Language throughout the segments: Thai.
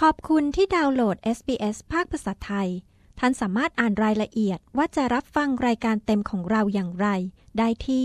ขอบคุณที่ดาวน์โหลด SBS ภาคภาษาไทยท่านสามารถอ่านรายละเอียดว่าจะรับฟังรายการเต็มของเราอย่างไรได้ที่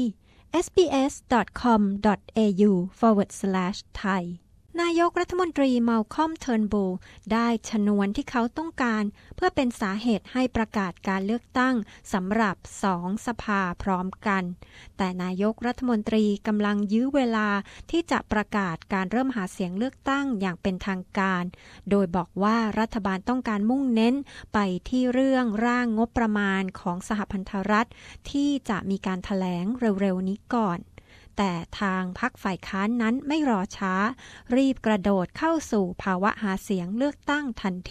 sbs.com.au/thai นายกรัฐมนตรีมัลคอม เทิร์นบูลได้ชนวนที่เขาต้องการเพื่อเป็นสาเหตุให้ประกาศการเลือกตั้งสำหรับ2สภาพร้อมกันแต่นายกรัฐมนตรีกำลังยื้อเวลาที่จะประกาศการเริ่มหาเสียงเลือกตั้งอย่างเป็นทางการโดยบอกว่ารัฐบาลต้องการมุ่งเน้นไปที่เรื่องร่างงบประมาณของสหพันธรัฐที่จะมีการแถลงเร็วๆนี้ก่อนแต่ทางพรรคฝ่ายค้านนั้นไม่รอช้ารีบกระโดดเข้าสู่ภาวะหาเสียงเลือกตั้งทันที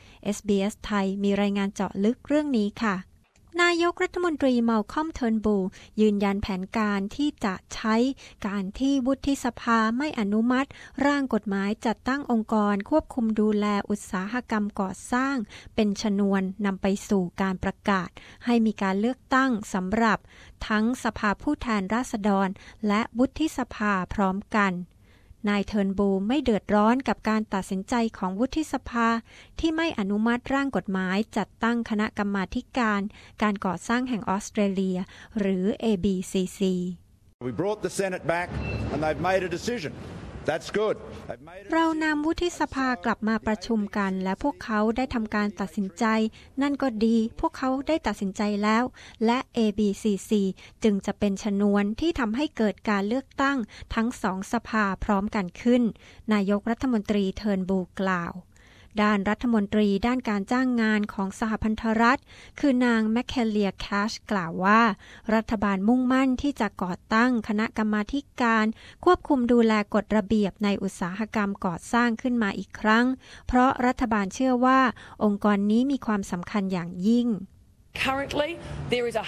SBS ไทยมีรายงานเจาะลึกเรื่องนี้ค่ะนายกรัฐมนตรีมัลคอม เทิร์นบูลยืนยันแผนการที่จะใช้การที่วุฒิสภาไม่อนุมัติร่างกฎหมายจัดตั้งองค์กรควบคุมดูแลอุตสาหกรรมก่อสร้างเป็นชนวนนำไปสู่การประกาศให้มีการเลือกตั้งสำหรับทั้งสภาผู้แทนราษฎรและวุฒิสภาพร้อมกันนายเทิร์นบูลไม่เดือดร้อนกับการตัดสินใจของวุฒิสภาที่ไม่อนุมัติร่างกฎหมายจัดตั้งคณะกรรมาธิการการก่อสร้างแห่งออสเตรเลียหรือ ABCC We brought the Senate back and they've made a decision. That's good. เรานำวุฒิสภากลับมาประชุมกันและพวกเขาได้ทำการตัดสินใจนั่นก็ดีพวกเขาได้ตัดสินใจแล้วและ ABCC จึงจะเป็นชนวนที่ทำให้เกิดการเลือกตั้งทั้ง2สภาพร้อมกันขึ้นนายกรัฐมนตรีเทิร์นบูลกล่าวด้านรัฐมนตรีด้านการจ้างงานของสหพันธรัฐคือนางแมคเคเลียแคชกล่าวว่ารัฐบาลมุ่งมั่นที่จะก่อตั้งคณะกรรมาธิการควบคุมดูแลกฎระเบียบในอุตสาหกรรมก่อสร้างขึ้นมาอีกครั้งเพราะรัฐบาลเชื่อว่าองค์กรนี้มีความสำคัญอย่างยิ่ง Currently, there is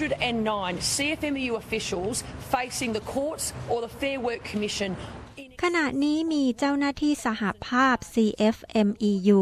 109 CFMEU officials facing the courts or the Fair Work Commission. ขณะนี้มีเจ้าหน้าที่สหภาพ CFMEU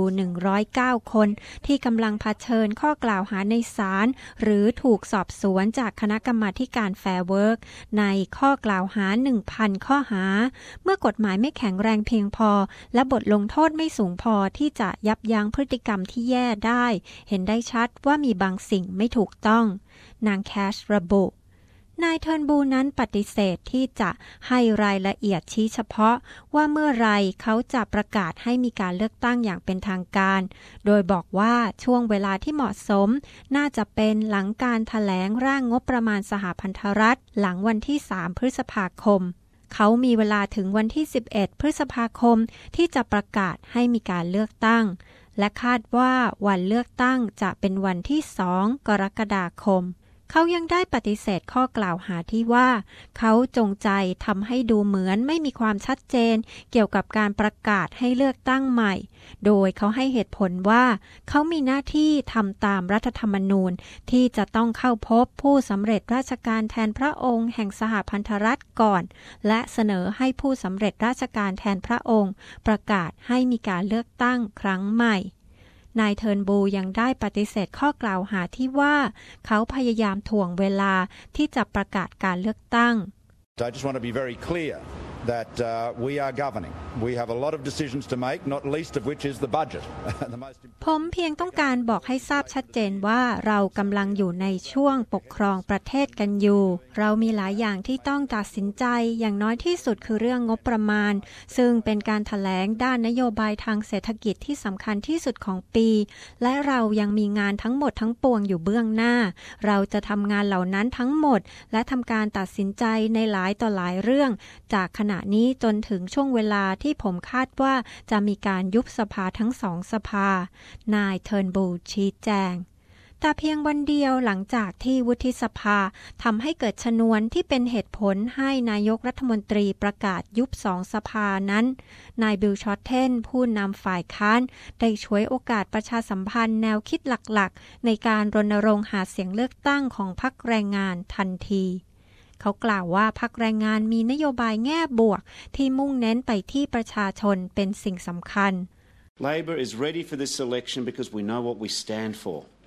109 คนที่กำลังเผชิญข้อกล่าวหาในศาลหรือถูกสอบสวนจากคณะกรรมาธิการ Fair Work ในข้อกล่าวหา 1,000 ข้อหาเมื่อกฎหมายไม่แข็งแรงเพียงพอและบทลงโทษไม่สูงพอที่จะยับยั้งพฤติกรรมที่แย่ได้เห็นได้ชัดว่ามีบางสิ่งไม่ถูกต้องนางแคชระบุนายเทิร์นบูลนั้นปฏิเสธที่จะให้รายละเอียดชี้เฉพาะว่าเมื่อไรเขาจะประกาศให้มีการเลือกตั้งอย่างเป็นทางการโดยบอกว่าช่วงเวลาที่เหมาะสมน่าจะเป็นหลังการแถลงร่างงบประมาณสหพันธรัฐหลังวันที่3พฤษภาคมเขามีเวลาถึงวันที่11พฤษภาคมที่จะประกาศให้มีการเลือกตั้งและคาดว่าวันเลือกตั้งจะเป็นวันที่2กรกฎาคมเขายังได้ปฏิเสธข้อกล่าวหาที่ว่าเขาจงใจทำให้ดูเหมือนไม่มีความชัดเจนเกี่ยวกับการประกาศให้เลือกตั้งใหม่โดยเขาให้เหตุผลว่าเขามีหน้าที่ทำตามรัฐธรรมนูญที่จะต้องเข้าพบผู้สำเร็จราชการแทนพระองค์แห่งสหพันธรัฐก่อนและเสนอให้ผู้สำเร็จราชการแทนพระองค์ประกาศให้มีการเลือกตั้งครั้งใหม่นายเทิร์นบูลยังได้ปฏิเสธข้อกล่าวหาที่ว่าเขาพยายามถ่วงเวลาที่จะประกาศการเลือกตั้ง I just want to be very clear that we are governing. We have a lot of decisions to make, not least of which is the budget. ผมเพียงต้องการบอกให้ทราบชัดเจนว่าเรากำลังอยู่ในช่วงปกครองประเทศกันอยู่เรามีหลายอย่างที่ต้องตัดสินใจอย่างน้อยที่สุดคือเรื่องงบประมาณซึ่งเป็นการแถลงด้านนโยบายทางเศรษฐกิจที่สำคัญที่สุดของปีและเรายังมีงานทั้งหมดทั้งปวงอยู่เบื้องหน้าเราจะทำงานเหล่านั้นทั้งหมดและทำการตัดสินใจในหลายต่อหลายเรื่องจากขณะนี้จนถึงช่วงเวลาที่ผมคาดว่าจะมีการยุบสภาทั้ง2สภานายเทิร์นบูลชี้แจงแต่เพียงวันเดียวหลังจากที่วุฒิสภาทำให้เกิดชนวนที่เป็นเหตุผลให้นายกรัฐมนตรีประกาศยุบ2สภานั้นนายบิล ชอตเทนผู้นำฝ่ายค้านได้ฉวยโอกาสประชาสัมพันธ์แนวคิดหลักๆในการรณรงค์หาเสียงเลือกตั้งของพรรคแรงงานทันทีเขากล่าวว่าพรรคแรงงานมีนโยบายแง่บวกที่มุ่งเน้นไปที่ประชาชนเป็นสิ่งสำคัญ Labor is ready for this election because we know what we stand for.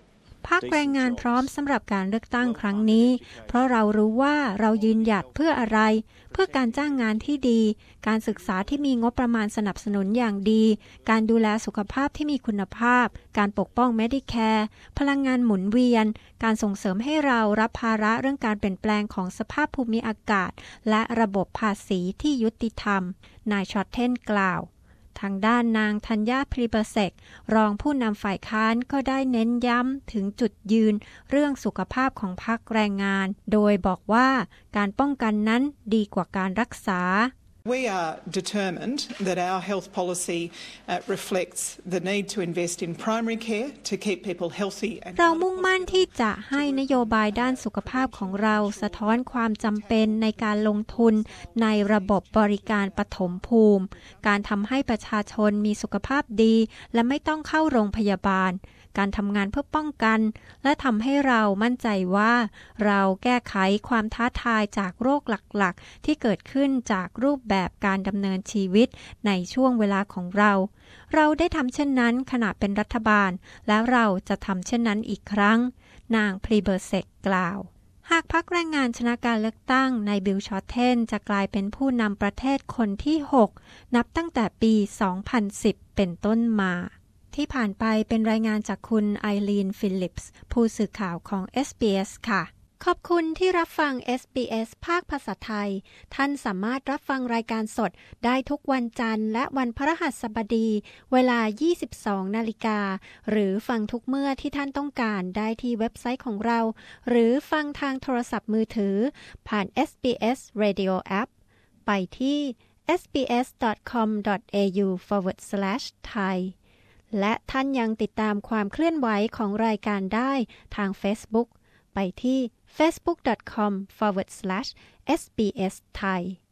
ภาคแรงงานพร้อมสำหรับการเลือกตั้งครั้งนี้เพราะเรารู้ว่าเรายืนหยัดเพื่ออะไรเพื่อการจ้างงานที่ดีการศึกษาที่มีงบประมาณสนับสนุนอย่างดีการดูแลสุขภาพที่มีคุณภาพการปกป้อง Medicare พลังงานหมุนเวียนการส่งเสริมให้เรารับภาระเรื่องการเปลี่ยนแปลงของสภาพภูมิอากาศและระบบภาษีที่ยุติธรรมนายชอตเทนกล่าวทางด้านนางธัญญา พรีเบอร์เซกรองผู้นำฝ่ายค้านก็ได้เน้นย้ำถึงจุดยืนเรื่องสุขภาพของพรรคแรงงานโดยบอกว่าการป้องกันนั้นดีกว่าการรักษา We are determined that our health policy reflects the need to invest in primary care to keep people healthy. เรามุ่งมั่นที่จะให้นโยบายด้านสุขภาพของเราสะท้อนความจำเป็นในการลงทุนในระบบบริการปฐมภูมิการทำให้ประชาชนมีสุขภาพดีและไม่ต้องเข้าโรงพยาบาลการทำงานเพื่อป้องกันและทำให้เรามั่นใจว่าเราแก้ไขความท้าทายจากโรคหลักๆที่เกิดขึ้นจากรูปแบบการดำเนินชีวิตในช่วงเวลาของเราได้ทำเช่นนั้นขณะเป็นรัฐบาลและเราจะทำเช่นนั้นอีกครั้งนางพรีเบอร์เซกกล่าวหากพรรคแรงงานชนะการเลือกตั้งนายบิล ชอตเทนจะกลายเป็นผู้นำประเทศคนที่6นับตั้งแต่ปี 2010 เป็นต้นมาที่ผ่านไปเป็นรายงานจากคุณไอรีน ฟิลลิปส์ผู้สื่อข่าวของ SBS ค่ะขอบคุณที่รับฟัง SBS ภาคภาษาไทยท่านสามารถรับฟังรายการสดได้ทุกวันจันทร์และวันพฤหัสบดีเวลา 22:00 น.หรือฟังทุกเมื่อที่ท่านต้องการได้ที่เว็บไซต์ของเราหรือฟังทางโทรศัพท์มือถือผ่าน SBS Radio App ไปที่ sbs.com.au/thaiและท่านยังติดตามความเคลื่อนไหวของรายการได้ทาง Facebook ไปที่ facebook.com/sbsthai